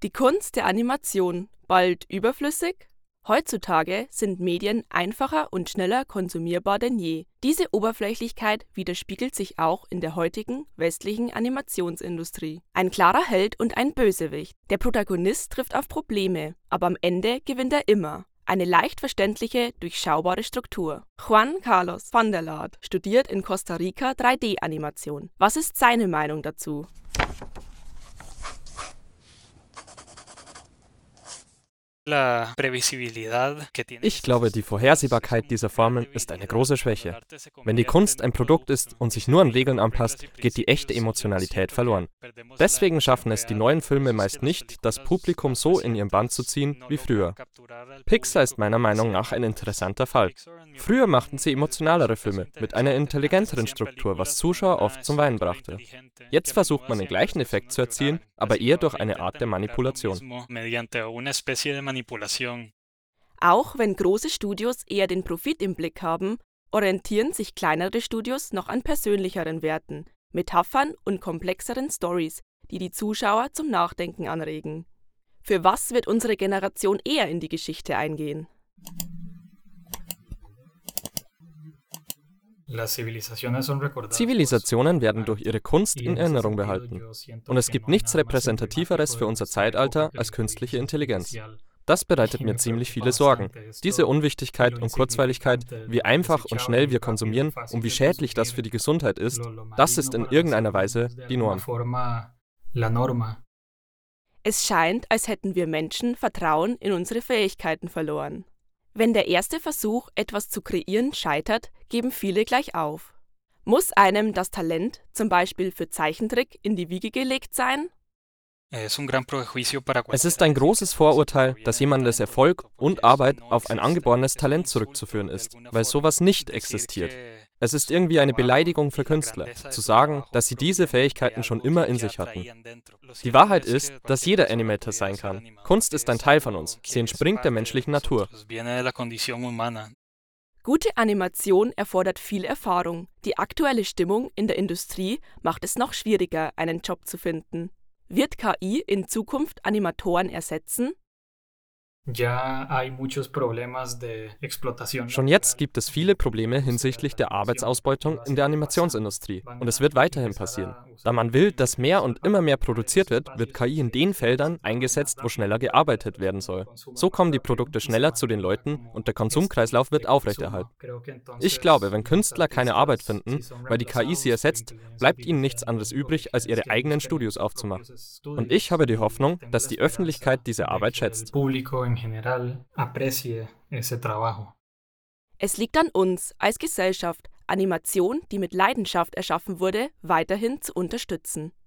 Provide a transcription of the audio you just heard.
Die Kunst der Animation, bald überflüssig? Heutzutage sind Medien einfacher und schneller konsumierbar denn je. Diese Oberflächlichkeit widerspiegelt sich auch in der heutigen westlichen Animationsindustrie. Ein klarer Held und ein Bösewicht. Der Protagonist trifft auf Probleme, aber am Ende gewinnt er immer. Eine leicht verständliche, durchschaubare Struktur. Juan Carlos van der Laart studiert in Costa Rica 3D-Animation. Was ist seine Meinung dazu? Ich glaube, die Vorhersehbarkeit dieser Formeln ist eine große Schwäche. Wenn die Kunst ein Produkt ist und sich nur an Regeln anpasst, geht die echte Emotionalität verloren. Deswegen schaffen es die neuen Filme meist nicht, das Publikum so in ihren Bann zu ziehen wie früher. Pixar ist meiner Meinung nach ein interessanter Fall. Früher machten sie emotionalere Filme mit einer intelligenteren Struktur, was Zuschauer oft zum Weinen brachte. Jetzt versucht man den gleichen Effekt zu erzielen, aber eher durch eine Art der Manipulation. Auch wenn große Studios eher den Profit im Blick haben, orientieren sich kleinere Studios noch an persönlicheren Werten, Metaphern und komplexeren Stories, die die Zuschauer zum Nachdenken anregen. Für was wird unsere Generation eher in die Geschichte eingehen? Zivilisationen werden durch ihre Kunst in Erinnerung behalten. Und es gibt nichts Repräsentativeres für unser Zeitalter als künstliche Intelligenz. Das bereitet mir ziemlich viele Sorgen. Diese Unwichtigkeit und Kurzweiligkeit, wie einfach und schnell wir konsumieren und wie schädlich das für die Gesundheit ist, das ist in irgendeiner Weise die Norm. Es scheint, als hätten wir Menschen Vertrauen in unsere Fähigkeiten verloren. Wenn der erste Versuch, etwas zu kreieren, scheitert, geben viele gleich auf. Muss einem das Talent, zum Beispiel für Zeichentrick, in die Wiege gelegt sein? Es ist ein großes Vorurteil, dass jemandes Erfolg und Arbeit auf ein angeborenes Talent zurückzuführen ist, weil sowas nicht existiert. Es ist irgendwie eine Beleidigung für Künstler, zu sagen, dass sie diese Fähigkeiten schon immer in sich hatten. Die Wahrheit ist, dass jeder Animator sein kann. Kunst ist ein Teil von uns, sie entspringt der menschlichen Natur. Gute Animation erfordert viel Erfahrung. Die aktuelle Stimmung in der Industrie macht es noch schwieriger, einen Job zu finden. Wird KI in Zukunft Animatoren ersetzen? Schon jetzt gibt es viele Probleme hinsichtlich der Arbeitsausbeutung in der Animationsindustrie und es wird weiterhin passieren. Da man will, dass mehr und immer mehr produziert wird, wird KI in den Feldern eingesetzt, wo schneller gearbeitet werden soll. So kommen die Produkte schneller zu den Leuten und der Konsumkreislauf wird aufrechterhalten. Ich glaube, wenn Künstler keine Arbeit finden, weil die KI sie ersetzt, bleibt ihnen nichts anderes übrig, als ihre eigenen Studios aufzumachen. Und ich habe die Hoffnung, dass die Öffentlichkeit diese Arbeit schätzt. Es liegt an uns als Gesellschaft, Animation, die mit Leidenschaft erschaffen wurde, weiterhin zu unterstützen.